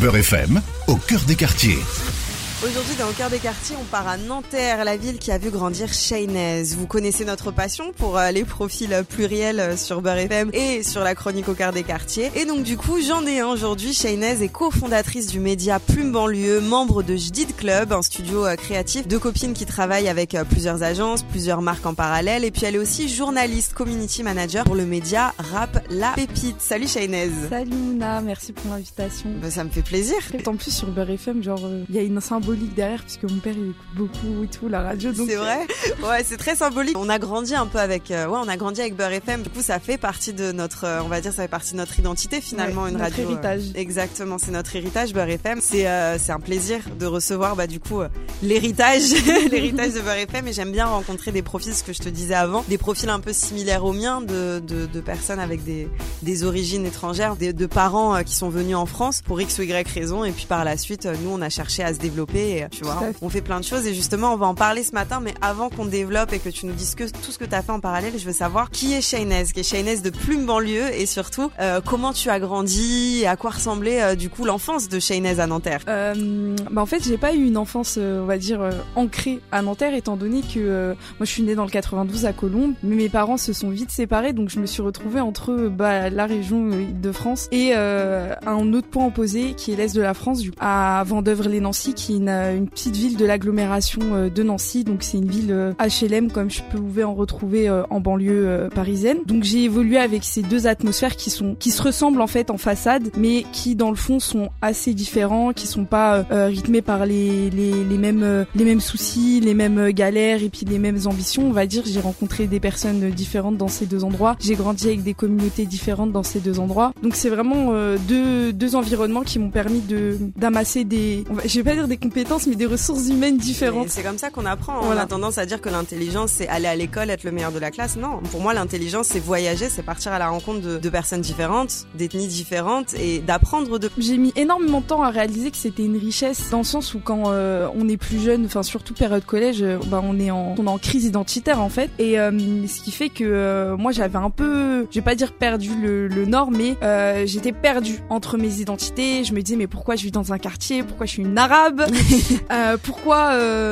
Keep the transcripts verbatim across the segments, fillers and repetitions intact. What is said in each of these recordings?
Beurre F M, au cœur des quartiers. Aujourd'hui, dans Au cœur des quartiers, on part à Nanterre, la ville qui a vu grandir Shaynez. Vous connaissez notre passion pour euh, les profils pluriels sur Beurre F M et sur la chronique Au cœur des quartiers. Et donc du coup, j'en ai un aujourd'hui. Shaynez est cofondatrice du média Plume Banlieue, membre de Jdid Club, un studio euh, créatif de copines qui travaillent avec euh, plusieurs agences, plusieurs marques en parallèle. Et puis elle est aussi journaliste, community manager pour le média Rap La Pépite. Salut Shaynez. Salut Mouna, merci pour l'invitation. Bah, ça me fait plaisir. En plus sur Beurre F M, genre il euh, y a une symbolique derrière puisque mon père il écoute beaucoup et tout la radio. Donc c'est vrai. Ouais, c'est très symbolique. On a grandi un peu avec, euh, ouais, on a grandi avec Beurre F M. Du coup, ça fait partie de notre, euh, on va dire, ça fait partie de notre identité finalement, ouais, une notre radio. Notre héritage. Euh, exactement, c'est notre héritage Beurre F M. C'est, euh, c'est un plaisir de recevoir, bah du coup, euh, l'héritage, l'héritage de Beurre F M. Et j'aime bien rencontrer des profils, ce que je te disais avant, des profils un peu similaires aux miens, de, de, de personnes avec des, des origines étrangères, des, de parents euh, qui sont venus en France pour X ou Y raison. Et puis par la suite, euh, nous, on a cherché à se développer. Et, tu vois. On fait plein de choses et justement on va en parler ce matin, mais avant qu'on développe et que tu nous dises que tout ce que tu as fait en parallèle, je veux savoir qui est Shaynez, qui est Shaynez de Plume Banlieue et surtout euh, comment tu as grandi et à quoi ressemblait euh, du coup l'enfance de Shaynez à Nanterre. Euh, bah en fait j'ai pas eu une enfance euh, on va dire euh, ancrée à Nanterre étant donné que euh, moi je suis née dans le quatre-vingt-douze à Colombes, mais mes parents se sont vite séparés donc je me suis retrouvée entre bah, la région de France et euh, un autre point opposé qui est l'est de la France, du, à Vendeuvre-les-Nancy qui est une, une petite ville de l'agglomération de Nancy, donc c'est une ville H L M comme je pouvais en retrouver en banlieue parisienne. Donc j'ai évolué avec ces deux atmosphères qui sont qui se ressemblent en fait en façade, mais qui dans le fond sont assez différents, qui sont pas euh, rythmés par les les les mêmes euh, les mêmes soucis, les mêmes galères et puis les mêmes ambitions. On va dire, j'ai rencontré des personnes différentes dans ces deux endroits. J'ai grandi avec des communautés différentes dans ces deux endroits. Donc c'est vraiment euh, deux deux environnements qui m'ont permis de d'amasser des, on va, je vais pas dire des compétences, mais des ressources humaines différentes. Et c'est comme ça qu'on apprend. Voilà. On a tendance à dire que l'intelligence, c'est aller à l'école, être le meilleur de la classe. Non, pour moi, l'intelligence, c'est voyager, c'est partir à la rencontre de, de personnes différentes, d'ethnies différentes et d'apprendre de... J'ai mis énormément de temps à réaliser que c'était une richesse dans le sens où quand euh, on est plus jeune, enfin surtout période collège, euh, bah, on est en on est en crise identitaire en fait. Et euh, ce qui fait que euh, moi j'avais un peu, je vais pas dire perdu le, le nord, mais euh, j'étais perdue entre mes identités. Je me disais mais pourquoi je vis dans un quartier, pourquoi je suis une arabe, euh, pourquoi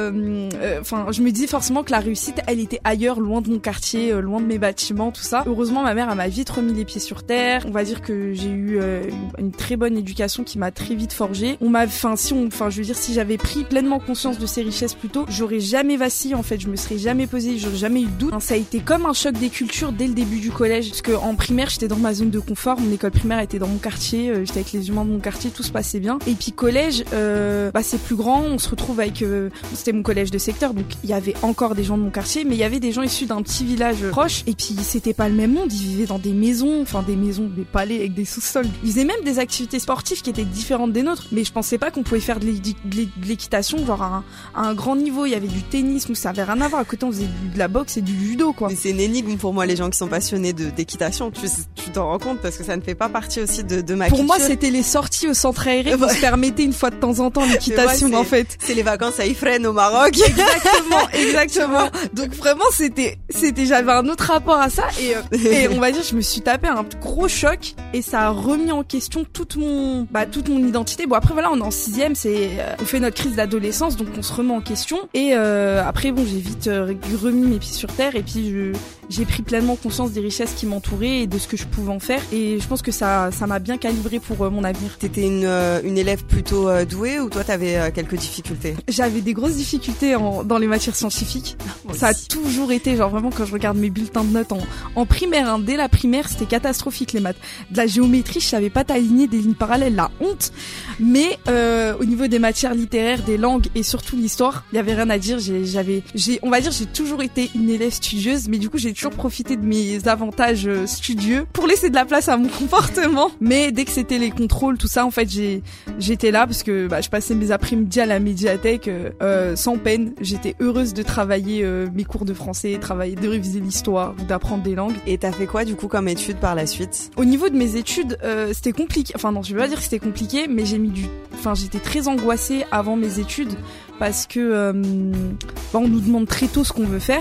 enfin euh, euh, je me dis forcément que la réussite elle était ailleurs, loin de mon quartier, euh, loin de mes bâtiments, tout ça. Heureusement ma mère elle m'a vite remis les pieds sur terre. On va dire que j'ai eu euh, une, une très bonne éducation qui m'a très vite forgée. On m'a enfin si on enfin je veux dire si j'avais pris pleinement conscience de ces richesses plus tôt, j'aurais jamais vacillé en fait, je me serais jamais posé, j'aurais jamais eu de doute. Ça a été comme un choc des cultures dès le début du collège parce que en primaire, j'étais dans ma zone de confort, mon école primaire était dans mon quartier, euh, j'étais avec les humains de mon quartier, tout se passait bien. Et puis collège euh, bah c'est plus grand, on se retrouve avec euh, c'était mon collège de secteur, donc il y avait encore des gens de mon quartier, mais il y avait des gens issus d'un petit village proche, et puis c'était pas le même monde, ils vivaient dans des maisons, enfin des maisons, des palais avec des sous-sols. Ils faisaient même des activités sportives qui étaient différentes des nôtres, mais je pensais pas qu'on pouvait faire de l'équitation, genre à un, à un grand niveau. Il y avait du tennis, où ça avait rien à voir. À côté, on faisait de la boxe et du judo, quoi. Mais c'est une énigme pour moi, les gens qui sont passionnés de, d'équitation. Tu, tu t'en rends compte parce que ça ne fait pas partie aussi de, de ma pour culture. Pour moi, c'était les sorties au centre aéré qui se permettaient une fois de temps en temps l'équitation, en fait. C'est les vacances à Ifrane au Maroc. Exactement, exactement. Donc vraiment, c'était, c'était, j'avais un autre rapport à ça et, euh, et on va dire, je me suis tapé un gros choc et ça a remis en question toute mon, bah, toute mon identité. Bon, après, voilà, on est en sixième, c'est, euh, on fait notre crise d'adolescence, donc on se remet en question. Et, euh, après, bon, j'ai vite euh, remis mes pieds sur terre et puis je, j'ai pris pleinement conscience des richesses qui m'entouraient et de ce que je pouvais en faire. Et je pense que ça, ça m'a bien calibré pour euh, mon avenir. T'étais une, euh, une élève plutôt euh, douée ou toi t'avais euh, quelques difficultés? J'avais des grosses difficultés en, dans les matières scientifiques. Moi ça aussi. A toujours été, genre vraiment quand je regarde mes bulletins de notes en, en primaire, hein, dès la primaire, c'était catastrophique les maths. De la géométrie, je savais pas t'aligner des lignes parallèles, la honte. Mais euh, au niveau des matières littéraires, des langues et surtout l'histoire, il y avait rien à dire. J'ai, j'avais, j'ai, on va dire, j'ai toujours été une élève studieuse, mais du coup, j'ai toujours profité de mes avantages euh, studieux pour laisser de la place à mon comportement. Mais dès que c'était les contrôles, tout ça, en fait, j'ai, j'étais là parce que bah, je passais mes après-midi à la médiathèque euh, euh, sans peine. J'étais heureuse de travailler euh, mes cours de français, travailler, de réviser l'histoire, d'apprendre des langues. Et t'as fait quoi du coup comme études par la suite? Au niveau de mes études, euh, c'était compliqué. Enfin non, je vais pas dire que c'était compliqué, mais j'ai mis du, enfin j'étais très angoissée avant mes études parce que euh, bah, on nous demande très tôt ce qu'on veut faire.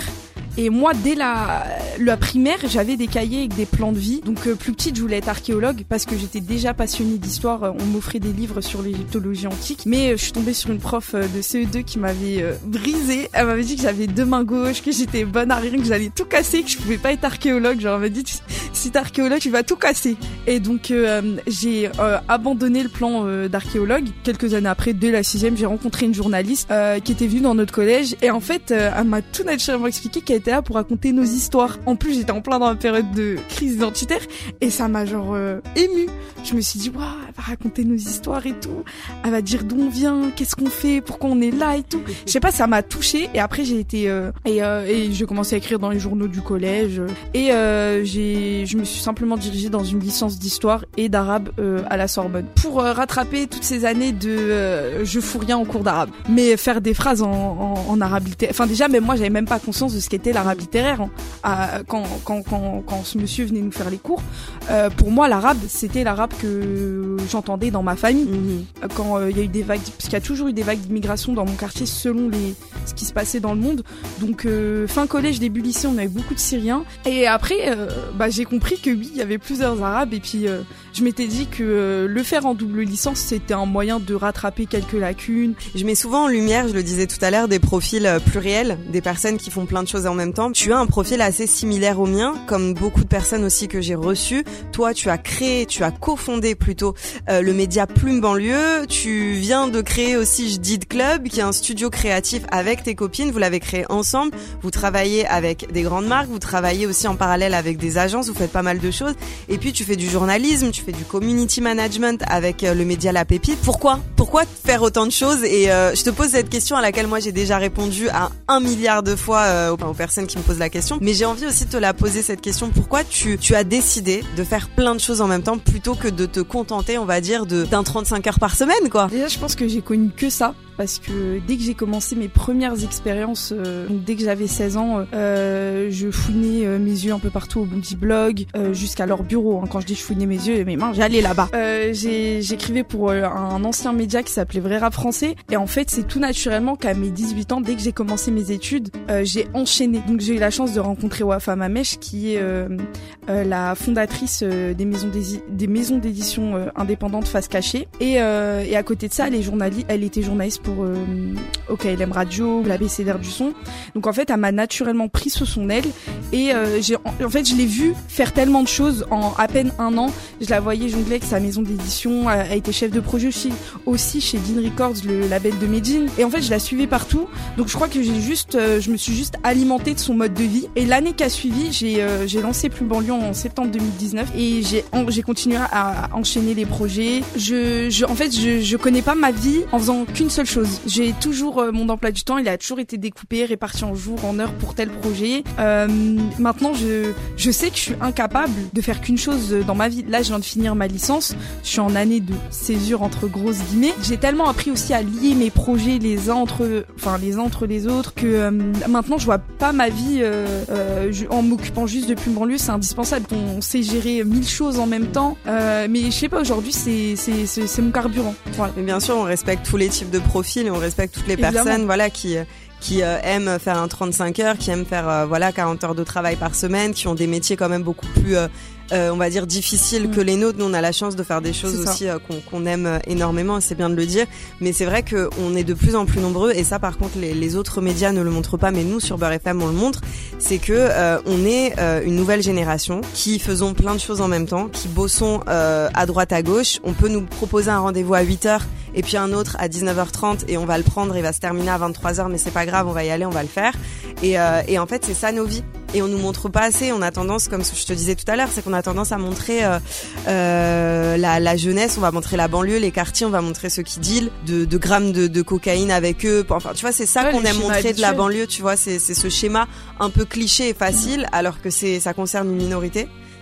Et moi, dès la, la primaire, j'avais des cahiers avec des plans de vie. Donc, euh, plus petite, je voulais être archéologue parce que j'étais déjà passionnée d'histoire. On m'offrait des livres sur l'égyptologie antique. Mais euh, je suis tombée sur une prof euh, de C E deux qui m'avait euh, brisée. Elle m'avait dit que j'avais deux mains gauches, que j'étais bonne à rien, que j'allais tout casser, que je pouvais pas être archéologue. Genre, elle m'a dit, si t'es archéologue, tu vas tout casser. Et donc, euh, j'ai euh, abandonné le plan euh, d'archéologue. Quelques années après, dès la sixième, j'ai rencontré une journaliste euh, qui était venue dans notre collège. Et en fait, euh, elle m'a tout naturellement expliqué qu'elle était là pour raconter nos histoires. En plus, j'étais en plein dans la période de crise identitaire et ça m'a genre euh, émue. Je me suis dit, waouh, elle va raconter nos histoires et tout. Elle va dire d'où on vient, qu'est-ce qu'on fait, pourquoi on est là et tout. Je sais pas, ça m'a touchée. Et après, j'ai été euh, et, euh, et j'ai commencé à écrire dans les journaux du collège. Et euh, j'ai, je me suis simplement dirigée dans une licence d'histoire et d'arabe euh, à la Sorbonne pour euh, rattraper toutes ces années de euh, je fous rien en cours d'arabe, mais faire des phrases en, en, en arabe littéraire. Enfin déjà, même moi, j'avais même pas conscience de ce qu'était l'arabe littéraire hein. à, quand, quand quand quand ce monsieur venait nous faire les cours. Euh, pour moi, l'arabe, c'était l'arabe que j'entendais dans ma famille. Mmh. Quand il euh, y a eu des vagues, parce qu'il y a toujours eu des vagues d'immigration dans mon quartier selon les ce qui se passait dans le monde. Donc euh, fin collège, début lycée, on avait beaucoup de Syriens. Et après, euh, bah j'ai compris que oui, il y avait plusieurs arabes. Et puis euh, je m'étais dit que euh, le faire en double licence, c'était un moyen de rattraper quelques lacunes. Je mets souvent en lumière, je le disais tout à l'heure, des profils pluriels, des personnes qui font plein de choses en même temps. Tu as un profil assez similaire au mien, comme beaucoup de personnes aussi que j'ai reçues. Toi, tu as créé, tu as cofondé plutôt euh, le média Plume Banlieue. Tu viens de créer aussi Jdid Club, qui est un studio créatif avec tes copines. Vous l'avez créé ensemble. Vous travaillez avec des grandes marques. Vous travaillez aussi en parallèle avec des agences. Vous faites pas mal de choses. Et puis, tu fais du journalisme, tu fais du community management avec euh, le média La Pépite. Pourquoi Pourquoi faire autant de choses? Et euh, je te pose cette question à laquelle moi j'ai déjà répondu à un milliard de fois euh, aux, aux personnes qui me posent la question. Mais j'ai envie aussi de te la poser cette question. Pourquoi tu, tu as décidé de faire plein de choses en même temps plutôt que de te contenter, on va dire, de, d'un trente-cinq heures par semaine, quoi? Déjà, je pense que j'ai connu que ça. Parce que dès que j'ai commencé mes premières expériences, euh, donc dès que j'avais seize ans, euh, je fouinais euh, mes yeux un peu partout au Bounty Blog, euh, jusqu'à leur bureau. Hein. Quand je dis je fouinais mes yeux et mes mains, j'allais là-bas. Euh, j'ai, j'écrivais pour euh, un ancien média qui s'appelait Vrai Rap Français. Et en fait, c'est tout naturellement qu'à mes dix-huit ans, dès que j'ai commencé mes études, euh, j'ai enchaîné. Donc j'ai eu la chance de rencontrer Wafa Mamesh, qui est euh, euh, la fondatrice euh, des maisons d'édi- des maisons d'édition euh, indépendantes Face Cachée. Et, euh, et à côté de ça, elle est journaliste, elle était journaliste pour pour euh, O K L M Radio, l'A B C d'Air du son. Donc en fait, elle m'a naturellement pris sous son aile et euh, j'ai, en, en fait, je l'ai vue faire tellement de choses en à peine un an. Je la voyais jongler avec sa maison d'édition, elle a été chef de projet aussi, aussi chez Dean Records, le label de Medine. Et en fait, je la suivais partout. Donc je crois que j'ai juste, euh, je me suis juste alimentée de son mode de vie. Et l'année qui a suivi, j'ai, euh, j'ai lancé Plume Banlieue en septembre deux mille dix-neuf et j'ai, en, j'ai continué à, à enchaîner les projets. Je, je, en fait, je, je connais pas ma vie en faisant qu'une seule chose. J'ai toujours euh, mon emploi du temps, il a toujours été découpé, réparti en jours, en heures pour tel projet. Euh, maintenant, je, je sais que je suis incapable de faire qu'une chose dans ma vie. Là, je viens de finir ma licence. Je suis en année de césure entre grosses guillemets. J'ai tellement appris aussi à lier mes projets les uns entre, enfin les uns entre les autres que euh, maintenant, je vois pas ma vie euh, euh, je, en m'occupant juste de Plume Banlieue. C'est indispensable. On sait gérer mille choses en même temps. Euh, mais je sais pas, aujourd'hui, c'est, c'est, c'est, c'est mon carburant. Voilà. Mais bien sûr, on respecte tous les types de profils et on respecte toutes les Évidemment. personnes, voilà, qui qui euh, aiment faire un trente-cinq heures, qui aiment faire euh, voilà quarante heures de travail par semaine, qui ont des métiers quand même beaucoup plus euh, euh, on va dire difficiles mmh. que les nôtres. Nous, on a la chance de faire des choses c'est aussi euh, qu'on, qu'on aime énormément, et c'est bien de le dire. Mais c'est vrai que on est de plus en plus nombreux, et ça, par contre, les, les autres médias ne le montrent pas, mais nous, sur Beurre F M, on le montre. C'est que euh, on est euh, une nouvelle génération qui faisons plein de choses en même temps, qui bossons euh, à droite à gauche. On peut nous proposer un rendez-vous à huit heures et puis un autre à dix-neuf heures trente, et on va le prendre, il va se terminer à vingt-trois heures, mais c'est pas grave, on va y aller, on va le faire. Et, euh, et en fait, c'est ça nos vies. Et on nous montre pas assez. On a tendance, comme je te disais tout à l'heure, c'est qu'on a tendance à montrer euh, euh, la, la jeunesse. On va montrer la banlieue, les quartiers. On va montrer ceux qui dealent de, de grammes de, de cocaïne avec eux. Enfin, tu vois, c'est ça ouais, qu'on aime montrer habituels. De la banlieue. Tu vois, c'est, c'est ce schéma un peu cliché et facile, alors que c'est ça concerne une minorité.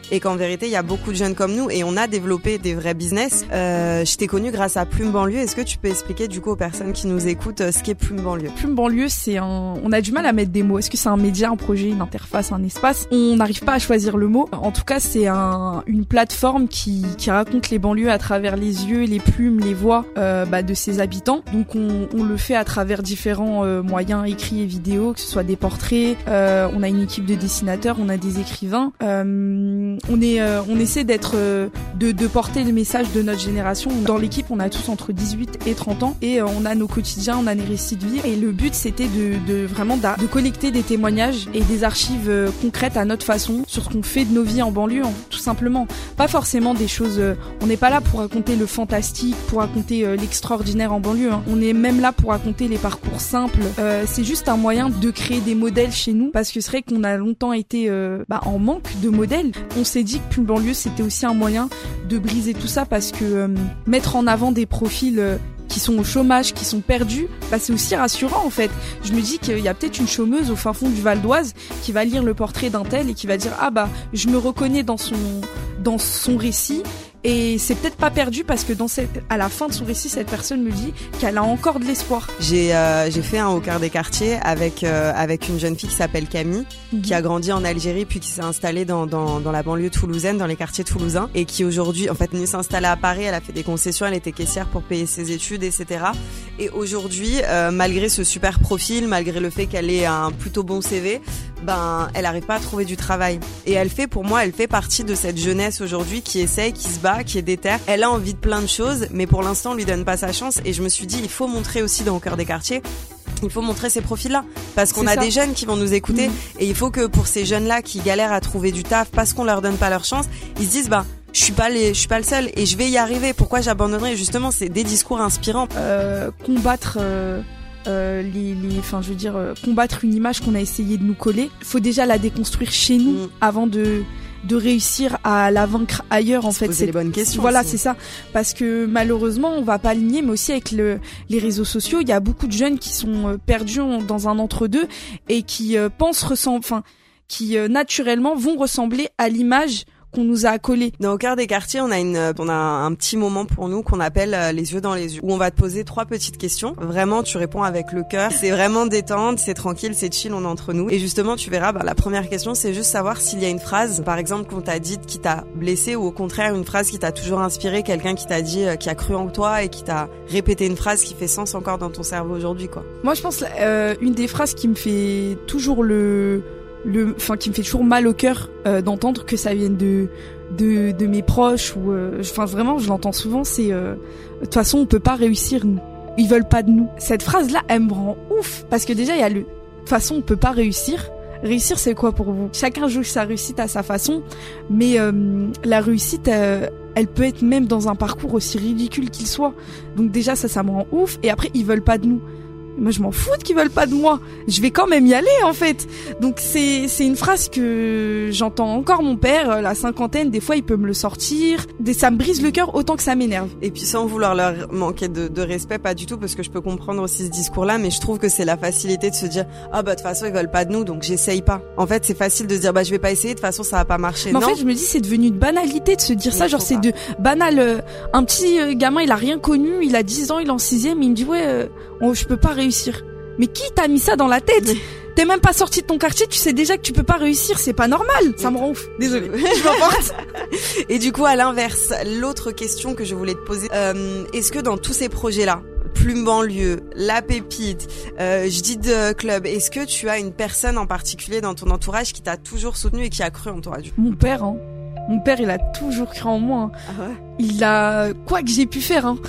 et qu'en vérité il y a beaucoup de jeunes comme nous et on a développé des vrais business. Euh, je t'ai connue grâce à Plume Banlieue. Est-ce que tu peux expliquer du coup aux personnes qui nous écoutent ce qu'est Plume Banlieue? Plume Banlieue, c'est un... On a du mal à mettre des mots. Est-ce que c'est un média, un projet, une interface, un espace? On n'arrive pas à choisir le mot. En tout cas, c'est un... une plateforme qui... qui raconte les banlieues à travers les yeux, les plumes, les voix euh, bah, de ses habitants. Donc on, on le fait à travers différents euh, moyens écrits et vidéos, que ce soit des portraits. Euh, on a une équipe de dessinateurs, on a des écrivains. Euh, on est, euh, on essaie d'être, euh, de, de porter le message de notre génération. Dans l'équipe, on a tous entre dix-huit et trente ans et euh, on a nos quotidiens, on a des récits de vie. Et le but, c'était de, de vraiment de collecter des témoignages et des archives euh, concrètes à notre façon sur ce qu'on fait de nos vies en banlieue, hein, tout simplement. Pas forcément des choses. Euh, on n'est pas là pour raconter le fantastique, pour raconter euh, l'extraordinaire en banlieue. Hein. On est même là pour raconter les parcours simples. Euh, c'est juste un moyen de créer des modèles chez nous, parce que c'est vrai qu'on a longtemps été euh, bah, en manque de modèles. On s'est dit que Plume Banlieue, c'était aussi un moyen de briser tout ça, parce que euh, mettre en avant des profils euh, qui sont au chômage, qui sont perdus, bah c'est aussi rassurant en fait. Je me dis qu'il y a peut-être une chômeuse au fin fond du Val d'Oise qui va lire le portrait d'un tel et qui va dire ah bah je me reconnais dans son dans son récit. Et c'est peut-être pas perdu parce que dans cette, à la fin de son récit, cette personne me dit qu'elle a encore de l'espoir. J'ai euh, j'ai fait un au cœur des quartiers avec euh, avec une jeune fille qui s'appelle Camille, mmh. qui a grandi en Algérie puis qui s'est installée dans dans dans la banlieue toulousaine, dans les quartiers toulousains, et qui aujourd'hui, en fait, venue s'installer à Paris. Elle a fait des concessions, elle était caissière pour payer ses études, et cetera. Et aujourd'hui, euh, malgré ce super profil, malgré le fait qu'elle ait un plutôt bon C V, ben elle arrive pas à trouver du travail. Et elle fait, pour moi, elle fait partie de cette jeunesse aujourd'hui qui essaye, qui se bat, qui est déterre. Elle a envie de plein de choses, mais pour l'instant on lui donne pas sa chance. Et je me suis dit, il faut montrer aussi dans Au cœur des quartiers, il faut montrer ces profils-là, parce qu'on c'est a ça. Des jeunes qui vont nous écouter, mmh. et il faut que pour ces jeunes-là qui galèrent à trouver du taf parce qu'on leur donne pas leur chance, ils se disent bah je suis pas les, je suis pas le seul et je vais y arriver. Pourquoi j'abandonnerai? Justement, c'est des discours inspirants. Euh, combattre. Euh... Euh, les, les, enfin, je veux dire, euh, combattre une image qu'on a essayé de nous coller. Il faut déjà la déconstruire chez nous mmh. avant de de réussir à la vaincre ailleurs. En se fait, poser les bonnes questions. Voilà, aussi. c'est ça. Parce que malheureusement, on va pas aligner, mais aussi avec le, les réseaux sociaux, il y a beaucoup de jeunes qui sont perdus dans un entre-deux et qui euh, pensent ressembler, enfin, qui euh, naturellement vont ressembler à l'image qu'on nous a accolé. Dans Au cœur des quartiers, on a une, on a un petit moment pour nous qu'on appelle euh, les yeux dans les yeux, où on va te poser trois petites questions. Vraiment, tu réponds avec le cœur. C'est vraiment détente, c'est tranquille, c'est chill, on est entre nous. Et justement, tu verras, bah, la première question, c'est juste savoir s'il y a une phrase, par exemple, qu'on t'a dite qui t'a blessé, ou au contraire, une phrase qui t'a toujours inspiré, quelqu'un qui t'a dit, euh, qui a cru en toi et qui t'a répété une phrase qui fait sens encore dans ton cerveau aujourd'hui, quoi. Moi, je pense, euh, une des phrases qui me fait toujours le, le, enfin, qui me fait toujours mal au cœur, euh, d'entendre que ça vienne de, de de mes proches, ou euh, enfin vraiment je l'entends souvent, c'est euh, de toute façon on peut pas réussir, nous ils veulent pas de nous. Cette phrase là elle me rend ouf, parce que déjà il y a le de toute façon on peut pas réussir. Réussir c'est quoi pour vous? Chacun joue sa réussite à sa façon, mais euh, la réussite euh, elle peut être même dans un parcours aussi ridicule qu'il soit. Donc déjà ça ça me rend ouf. Et après ils veulent pas de nous. Moi je m'en fous qu'ils veulent pas de moi, je vais quand même y aller en fait. Donc c'est c'est une phrase que j'entends encore mon père, la cinquantaine, des fois il peut me le sortir, des, ça me brise le cœur autant que ça m'énerve. Et puis sans vouloir leur manquer de, de respect, pas du tout, parce que je peux comprendre aussi ce discours-là, mais je trouve que c'est la facilité de se dire ah bah de toute façon ils veulent pas de nous, donc j'essaye pas. En fait c'est facile de se dire bah je vais pas essayer, de toute façon ça va pas marcher. Mais en non. fait je me dis c'est devenu une banalité de se dire mais ça, genre c'est de banal. Euh, un petit euh, gamin il a rien connu, il a dix ans, il est en sixième, il me dit ouais euh, oh, je peux pas réussir. Mais qui t'a mis ça dans la tête? T'es même pas sorti de ton quartier, tu sais déjà que tu peux pas réussir, c'est pas normal. Ça me rend ouf. Désolée. Je m'emporte. Et du coup, à l'inverse, l'autre question que je voulais te poser, euh, est-ce que dans tous ces projets-là, Plume Banlieue, La Pépite, euh, je dis de club, est-ce que tu as une personne en particulier dans ton entourage qui t'a toujours soutenu et qui a cru en toi? Mon père, hein. Mon père, il a toujours cru en moi. Hein. Ah ouais. Il a, quoi que j'ai pu faire, hein,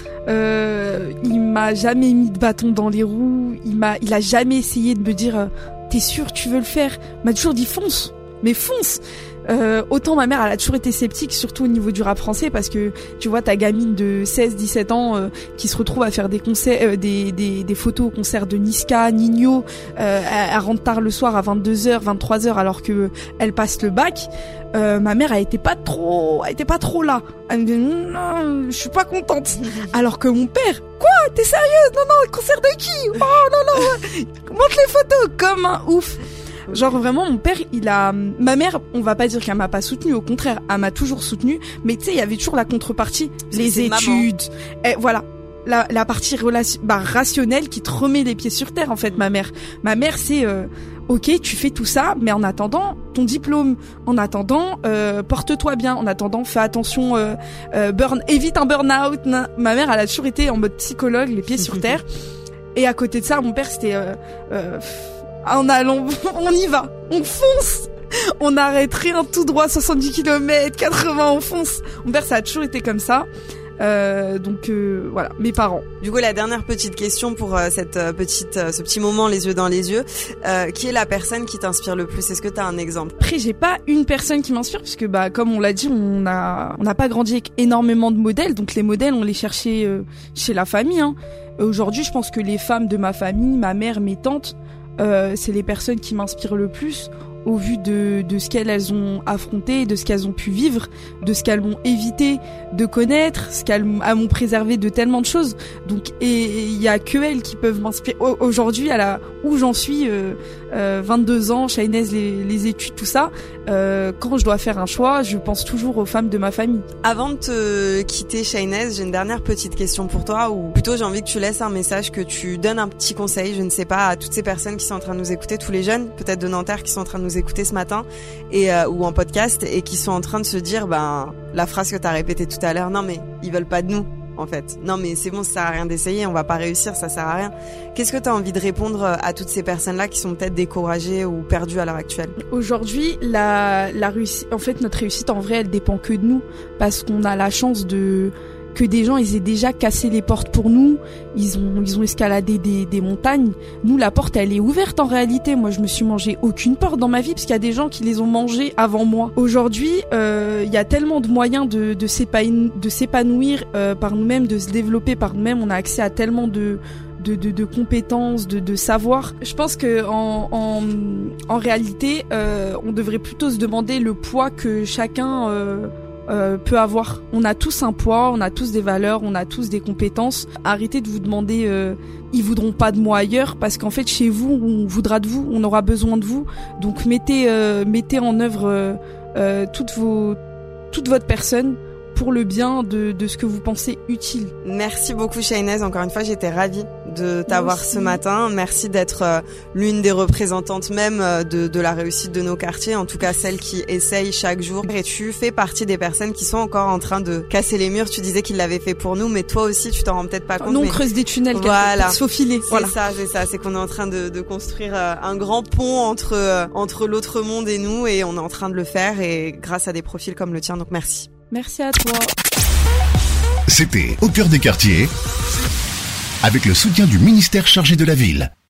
euh, il m'a jamais mis de bâton dans les roues. Il m'a, il a jamais essayé de me dire, euh, t'es sûr tu veux le faire? Il m'a toujours dit fonce, mais fonce. Euh, autant ma mère, elle a toujours été sceptique, surtout au niveau du rap français, parce que tu vois ta gamine de seize dix-sept ans euh, qui se retrouve à faire des concerts, euh, des, des, des photos au concert de Niska, Nino, euh, elle, elle rentre tard le soir à vingt-deux heures, vingt-trois heures alors que elle passe le bac. Euh, ma mère, elle était pas trop, elle était pas trop là. Elle me dit non, je suis pas contente. Alors que mon père, quoi, t'es sérieuse? Non non, le concert de qui? Oh non non, montre les photos comme un ouf. Genre vraiment, mon père, il a... Ma mère, on va pas dire qu'elle m'a pas soutenue, au contraire, elle m'a toujours soutenue, mais tu sais, il y avait toujours la contrepartie, Parce les études, et voilà. La, la partie relation, bah, rationnelle qui te remet les pieds sur terre, en fait, ma mère. Ma mère, c'est, euh, ok, tu fais tout ça, mais en attendant, ton diplôme, en attendant, euh, porte-toi bien, en attendant, fais attention, euh, euh, burn, évite un burn-out. Ma mère, elle a toujours été en mode psychologue, les pieds sur terre. Et à côté de ça, mon père, c'était, euh, euh, en allant, on y va, on fonce! On n'arrête rien, tout droit, soixante-dix kilomètres, quatre-vingts, on fonce! Mon père, ça a toujours été comme ça. Euh, donc euh, voilà, mes parents. Du coup, la dernière petite question pour euh, cette euh, petite, euh, ce petit moment les yeux dans les yeux, euh, qui est la personne qui t'inspire le plus? Est-ce que t'as un exemple? Après, j'ai pas une personne qui m'inspire puisque bah comme on l'a dit, on a on n'a pas grandi avec énormément de modèles, donc les modèles on les cherchait euh, chez la famille. Hein. Aujourd'hui, je pense que les femmes de ma famille, ma mère, mes tantes, euh, c'est les personnes qui m'inspirent le plus. Au vu de, de ce qu'elles elles ont affronté, de ce qu'elles ont pu vivre, de ce qu'elles m'ont évité de connaître, ce qu'elles m'ont préservé de tellement de choses. Donc, et il y a que elles qui peuvent m'inspirer. Aujourd'hui, à la où j'en suis, euh, euh, vingt-deux ans, Shainez, les, les études, tout ça. Euh, quand je dois faire un choix, je pense toujours aux femmes de ma famille. Avant de te quitter, Shainez, j'ai une dernière petite question pour toi, ou plutôt j'ai envie que tu laisses un message, que tu donnes un petit conseil, je ne sais pas, à toutes ces personnes qui sont en train de nous écouter, tous les jeunes, peut-être de Nanterre, qui sont en train de nous écouter ce matin et euh, ou en podcast et qui sont en train de se dire ben la phrase que t'as répétée tout à l'heure, non mais ils veulent pas de nous en fait, non mais c'est bon, ça sert à rien d'essayer, on va pas réussir, ça sert à rien. Qu'est-ce que t'as envie de répondre à toutes ces personnes-là qui sont peut-être découragées ou perdues à l'heure actuelle? Aujourd'hui, la la réussite, en fait notre réussite en vrai elle dépend que de nous, parce qu'on a la chance de que des gens ils aient déjà cassé les portes pour nous, ils ont ils ont escaladé des des montagnes. Nous, la porte elle est ouverte en réalité. Moi je me suis mangé aucune porte dans ma vie parce qu'il y a des gens qui les ont mangées avant moi. Aujourd'hui, euh, il y a tellement de moyens de de s'épanouir, de s'épanouir euh, par nous-mêmes, de se développer par nous-mêmes. On a accès à tellement de de de, de compétences, de de savoir. Je pense que en en en réalité, euh, on devrait plutôt se demander le poids que chacun euh, Euh, peut avoir. On a tous un poids, on a tous des valeurs, on a tous des compétences. Arrêtez de vous demander euh, ils voudront pas de moi ailleurs, parce qu'en fait chez vous on voudra de vous, on aura besoin de vous. Donc mettez euh, mettez en œuvre euh, euh, toutes vos toute votre personne pour le bien de, de ce que vous pensez utile. Merci beaucoup Shainez, encore une fois j'étais ravie de t'avoir ce matin. Merci d'être euh, l'une des représentantes même euh, de, de la réussite de nos quartiers, en tout cas celle qui essaye chaque jour. Et tu fais partie des personnes qui sont encore en train de casser les murs. Tu disais qu'ils l'avaient fait pour nous, mais toi aussi tu t'en rends peut-être pas compte. Nous on mais... creuse des tunnels voilà. pour se faufiler. C'est voilà. ça, c'est ça, c'est qu'on est en train de, de construire euh, un grand pont entre, euh, entre l'autre monde et nous, et on est en train de le faire, et grâce à des profils comme le tien, donc merci. Merci à toi. C'était Au cœur des quartiers, avec le soutien du ministère chargé de la ville.